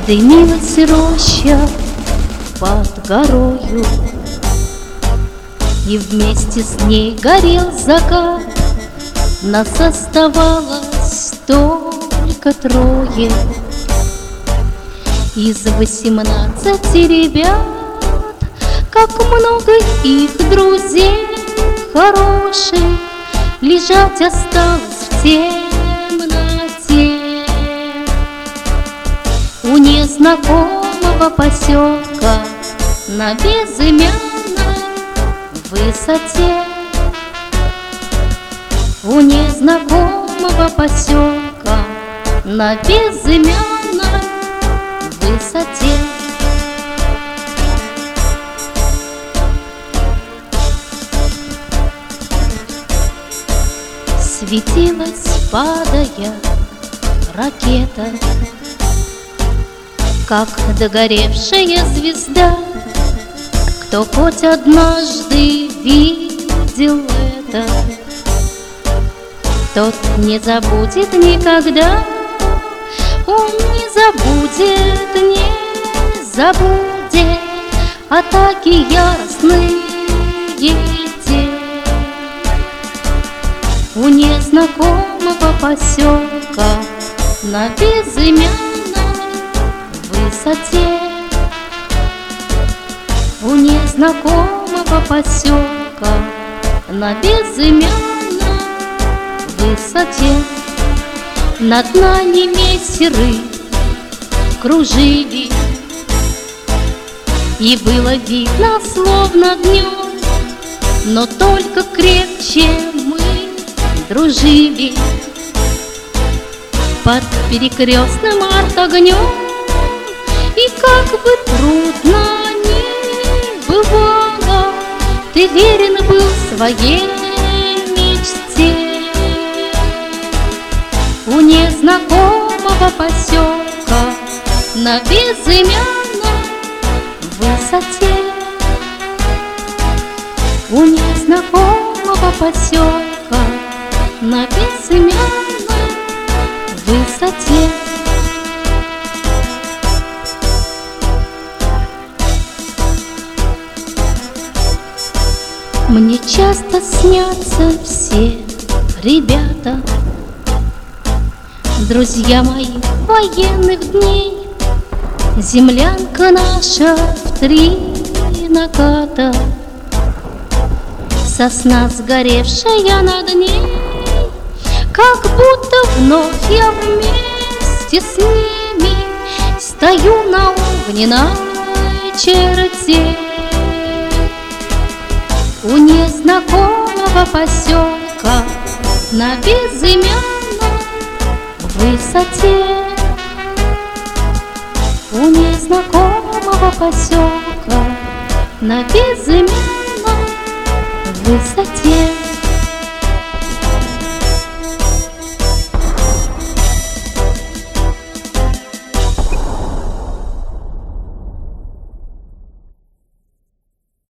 Дымилась роща под горою, и вместе с ней горел закат. Нас оставалось только трое из 18 ребят. Как много их друзей хороших лежать осталось в темноте у незнакомого поселка на безымянной высоте. У незнакомого поселка на безымянной высоте. Светилась, падая, ракета, как догоревшая звезда. Кто хоть однажды видел это, тот не забудет никогда. Он не забудет, не забудет атаки яростные те. У незнакомого поселка на безымянной высоте. У незнакомого поселка на безымянной высоте. Над нами мессеры кружили, и было видно, словно днем, но только крепче мы дружили под перекрестным артогнем. И как бы трудно ни бывало, ты верен был своей мечте. У незнакомого поселка на безымянной высоте. У незнакомого поселка на безымянной высоте. Мне часто снятся все ребята, друзья моих военных дней. Землянка наша в 3 наката, сосна сгоревшая над ней. Как будто вновь я вместе с ними стою на огненной черте. У незнакомого поселка на безымянной высоте. У незнакомого поселка на безымянной высоте.